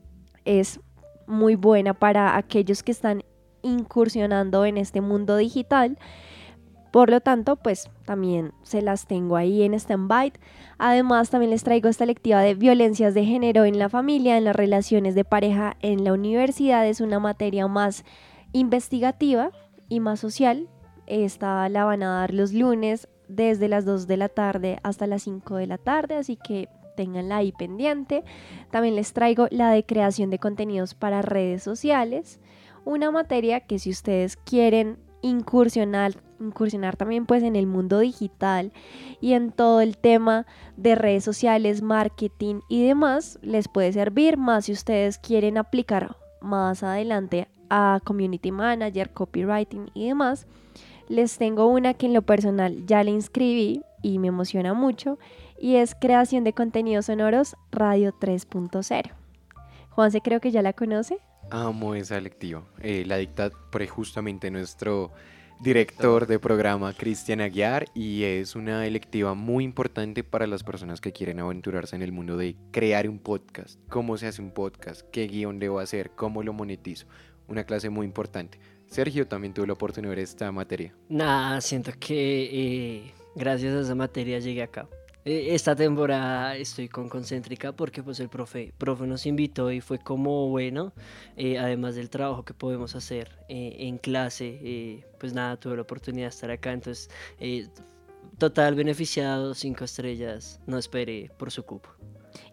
Es muy buena para aquellos que están incursionando en este mundo digital. Por lo tanto, pues también se las tengo ahí en stand-by. Además, también les traigo esta electiva de violencias de género en la familia, en las relaciones de pareja en la universidad. Es una materia más investigativa y más social. Esta la van a dar los lunes desde las 2 de la tarde hasta las 5 de la tarde, así que ténganla ahí pendiente. También les traigo la de creación de contenidos para redes sociales, una materia que si ustedes quieren incursionar también pues en el mundo digital y en todo el tema de redes sociales, marketing y demás, les puede servir más si ustedes quieren aplicar más adelante a community manager, copywriting y demás. Les tengo una que en lo personal ya le inscribí y me emociona mucho y es creación de contenidos sonoros Radio 3.0. Juanse, creo que ya la conoce. Amo esa electiva. La dicta justamente nuestro director de programa, Cristian Aguiar, y es una electiva muy importante para las personas que quieren aventurarse en el mundo de crear un podcast. ¿Cómo se hace un podcast? ¿Qué guión debo hacer? ¿Cómo lo monetizo? Una clase muy importante. Sergio también tuvo la oportunidad de ver esta materia. Siento que gracias a esa materia llegué acá. Esta temporada estoy con Concéntrica porque pues el profe nos invitó y fue como bueno, además del trabajo que podemos hacer en clase, pues nada, tuve la oportunidad de estar acá, entonces total beneficiado, 5 estrellas, no esperé por su cupo.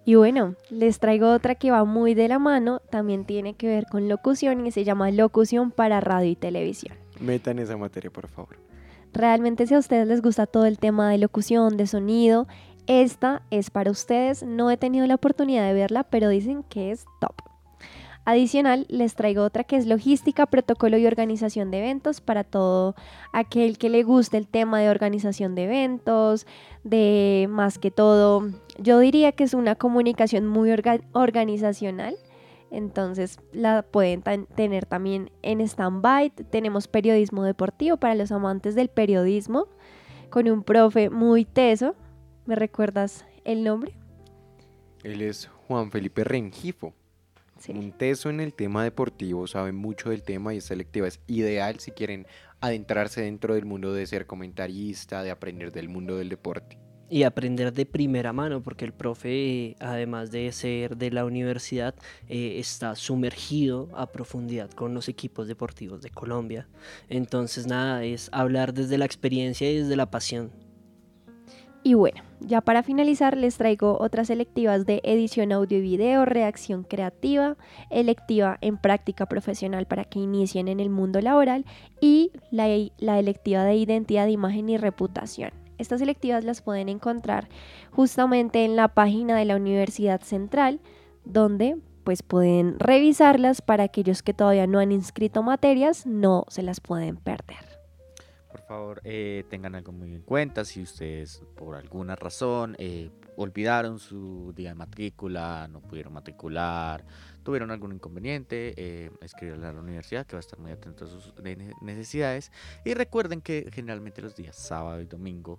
Y bueno, les traigo otra que va muy de la mano, también tiene que ver con locución y se llama locución para radio y televisión. Metan esa materia, por favor. Realmente si a ustedes les gusta todo el tema de locución, de sonido, esta es para ustedes. No he tenido la oportunidad de verla, pero dicen que es top. Adicional, les traigo otra que es logística, protocolo y organización de eventos para todo aquel que le guste el tema de organización de eventos, de más que todo, yo diría que es una comunicación muy organizacional, entonces la pueden tener también en stand-by. Tenemos periodismo deportivo para los amantes del periodismo, con un profe muy teso. ¿Me recuerdas el nombre? Él es Juan Felipe Rengifo. Sí. Un teso en el tema deportivo, sabe mucho del tema y esta electiva es ideal si quieren adentrarse dentro del mundo de ser comentarista, de aprender del mundo del deporte. Y aprender de primera mano, porque el profe, además de ser de la universidad, está sumergido a profundidad con los equipos deportivos de Colombia. Entonces nada, es hablar desde la experiencia y desde la pasión. Y bueno, ya para finalizar les traigo otras electivas de edición audio y video, redacción creativa, electiva en práctica profesional para que inicien en el mundo laboral y la electiva de identidad, imagen y reputación. Estas electivas las pueden encontrar justamente en la página de la Universidad Central, donde pues pueden revisarlas para aquellos que todavía no han inscrito materias, no se las pueden perder. Por favor, tengan algo muy en cuenta. Si ustedes por alguna razón olvidaron su día de matrícula, no pudieron matricular, tuvieron algún inconveniente, escríbanle a la universidad que va a estar muy atento a sus necesidades. Y recuerden que generalmente los días sábado y domingo,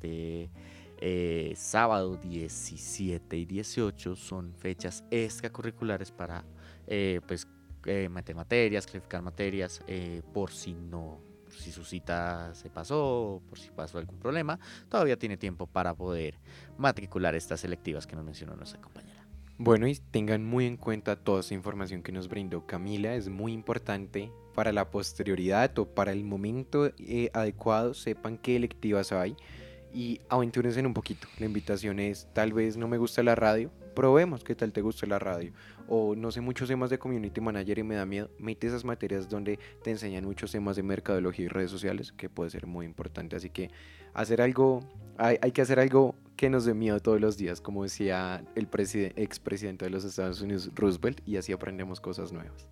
sábado 17 y 18 son fechas extracurriculares para meter materias, clasificar materias, por si su cita se pasó, por si pasó algún problema, todavía tiene tiempo para poder matricular estas selectivas que nos mencionó nuestra compañera. Bueno, y tengan muy en cuenta toda esa información que nos brindó Camila, es muy importante para la posterioridad o para el momento adecuado, sepan qué electivas hay y aventúrense un poquito. La invitación es, tal vez no me gusta la radio, probemos qué tal te gusta la radio, o no sé muchos temas de community manager y me da miedo, mete esas materias donde te enseñan muchos temas de mercadología y redes sociales, que puede ser muy importante, así que hay que hacer algo que nos dé miedo todos los días, como decía el expresidente de los Estados Unidos, Roosevelt, y así aprendemos cosas nuevas.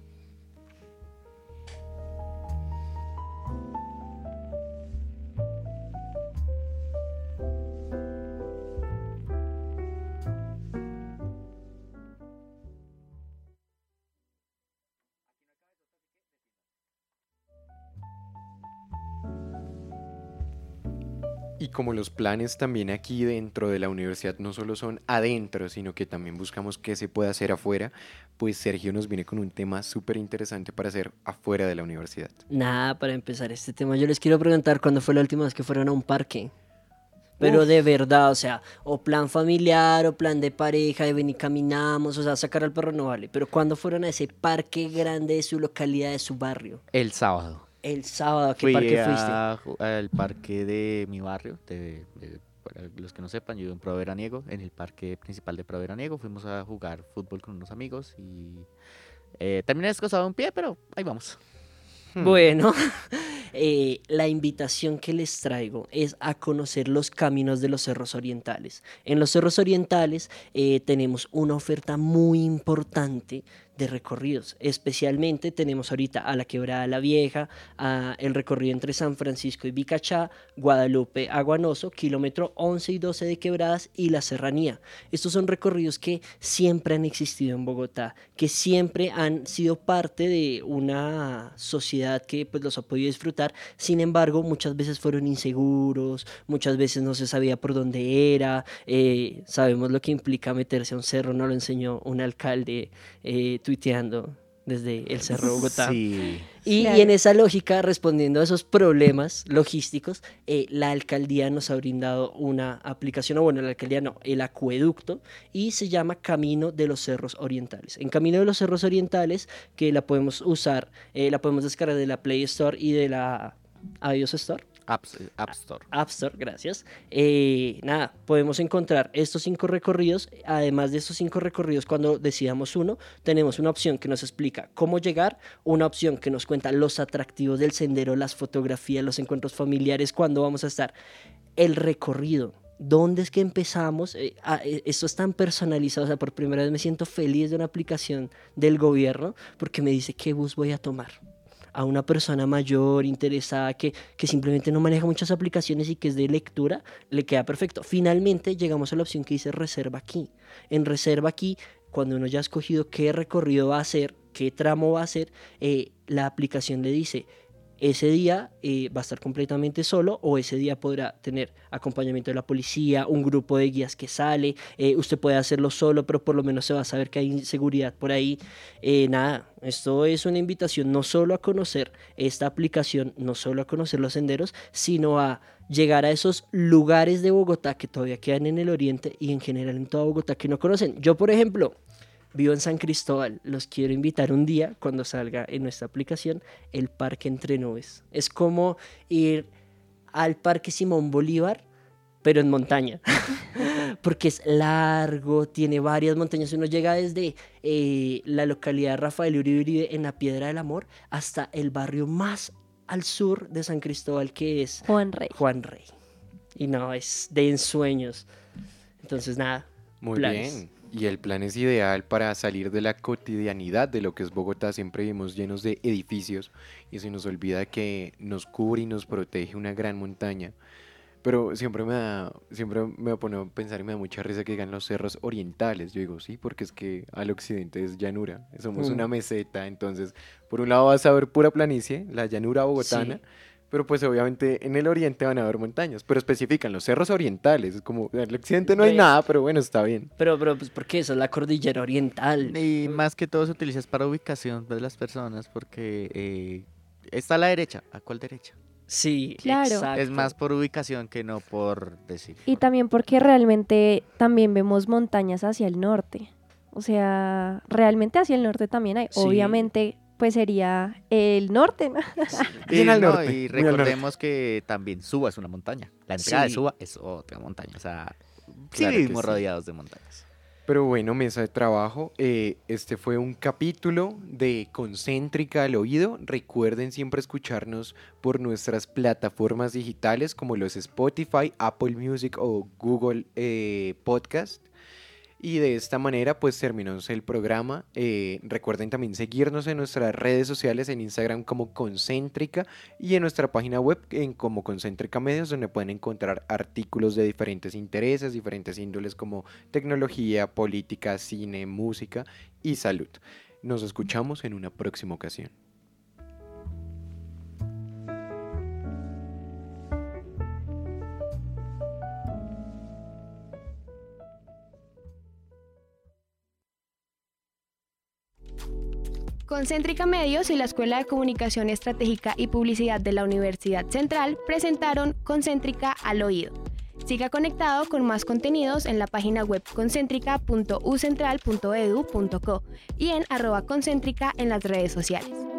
Y como los planes también aquí dentro de la universidad no solo son adentro, sino que también buscamos qué se puede hacer afuera, pues Sergio nos viene con un tema súper interesante para hacer afuera de la universidad. Nada, para empezar este tema, yo les quiero preguntar cuándo fue la última vez que fueron a un parque. Pero de verdad, o sea, o plan familiar, o plan de pareja, de ven y caminamos, o sea, sacar al perro no vale. Pero ¿cuándo fueron a ese parque grande de su localidad, de su barrio? El sábado. El sábado, ¿a qué parque fuiste? Al parque de mi barrio, para los que no sepan, yo vivo en Pro Veraniego, en el parque principal de Pro Veraniego, fuimos a jugar fútbol con unos amigos y terminé descosado un pie, pero ahí vamos. Bueno, la invitación que les traigo es a conocer los caminos de los cerros orientales. En los cerros orientales tenemos una oferta muy importante de recorridos. Especialmente tenemos ahorita a la Quebrada La Vieja, el recorrido entre San Francisco y Bicachá, Guadalupe, Aguanoso, kilómetro 11 y 12 de Quebradas y la Serranía. Estos son recorridos que siempre han existido en Bogotá, que siempre han sido parte de una sociedad que pues los ha podido disfrutar. Sin embargo, muchas veces fueron inseguros, muchas veces no se sabía por dónde era. Sabemos lo que implica meterse a un cerro, nos lo enseñó un alcalde tuiteando desde el Cerro Bogotá. Sí. Y en esa lógica, respondiendo a esos problemas logísticos, la alcaldía nos ha brindado una aplicación, o bueno, la alcaldía no, el acueducto, y se llama Camino de los Cerros Orientales. En Camino de los Cerros Orientales, que la podemos usar, la podemos descargar de la Play Store y de la iOS Store. App Store. App Store, gracias. Nada, podemos encontrar estos 5 recorridos. Además de estos 5 recorridos, cuando decidamos uno, tenemos una opción que nos explica cómo llegar, una opción que nos cuenta los atractivos del sendero, las fotografías, los encuentros familiares, cuándo vamos a estar, el recorrido. ¿Dónde es que empezamos? Esto es tan personalizado. O sea, por primera vez me siento feliz de una aplicación del gobierno porque me dice qué bus voy a tomar. A una persona mayor, interesada, que simplemente no maneja muchas aplicaciones y que es de lectura, le queda perfecto. Finalmente llegamos a la opción que dice reserva aquí. En reserva aquí, cuando uno ya ha escogido qué recorrido va a hacer, qué tramo va a hacer, la aplicación le dice: ese día va a estar completamente solo, o ese día podrá tener acompañamiento de la policía, un grupo de guías que sale, usted puede hacerlo solo, pero por lo menos se va a saber que hay seguridad por ahí. Nada, esto es una invitación no solo a conocer esta aplicación, no solo a conocer los senderos, sino a llegar a esos lugares de Bogotá que todavía quedan en el oriente y en general en toda Bogotá que no conocen. Yo, por ejemplo, vivo en San Cristóbal. Los quiero invitar un día, cuando salga en nuestra aplicación, el Parque Entre Nubes. Es como ir al Parque Simón Bolívar, pero en montaña. Porque es largo, tiene varias montañas. Uno llega desde la localidad de Rafael Uribe en la Piedra del Amor hasta el barrio más al sur de San Cristóbal, que es Juan Rey. Y no, es de ensueños. Entonces, nada. Muy bien. Y el plan es ideal para salir de la cotidianidad de lo que es Bogotá. Siempre vivimos llenos de edificios y se nos olvida que nos cubre y nos protege una gran montaña. Pero siempre me pone a pensar y me da mucha risa que digan los cerros orientales. Yo digo, sí, porque es que al occidente es llanura. Somos una meseta, entonces por un lado vas a ver pura planicie, la llanura bogotana. Sí. Pero pues obviamente en el oriente van a haber montañas, pero especifican los cerros orientales, es como en el occidente no hay nada, pero bueno, está bien. Pero pues porque eso es la cordillera oriental. Y más que todo se utiliza para ubicación de las personas, porque está a la derecha. ¿A cuál derecha? Sí, claro. Exacto. Es más por ubicación que no por decir. Y también porque realmente también vemos montañas hacia el norte. O sea, realmente hacia el norte también hay, sí. Obviamente pues sería el norte, ¿no? Bien al norte. Y recordemos que también Suba es una montaña. La entrada de Suba es otra montaña. O sea, sí vivimos rodeados de montañas. Pero bueno, mesa de trabajo, este fue un capítulo de Concéntrica al Oído. Recuerden siempre escucharnos por nuestras plataformas digitales como los Spotify, Apple Music o Google Podcast. Y de esta manera pues terminamos el programa. Recuerden también seguirnos en nuestras redes sociales, en Instagram como Concéntrica y en nuestra página web como Concéntrica Medios, donde pueden encontrar artículos de diferentes intereses, diferentes índoles como tecnología, política, cine, música y salud. Nos escuchamos en una próxima ocasión. Concéntrica Medios y la Escuela de Comunicación Estratégica y Publicidad de la Universidad Central presentaron Concéntrica al Oído. Siga conectado con más contenidos en la página web concéntrica.ucentral.edu.co y en @concéntrica en las redes sociales.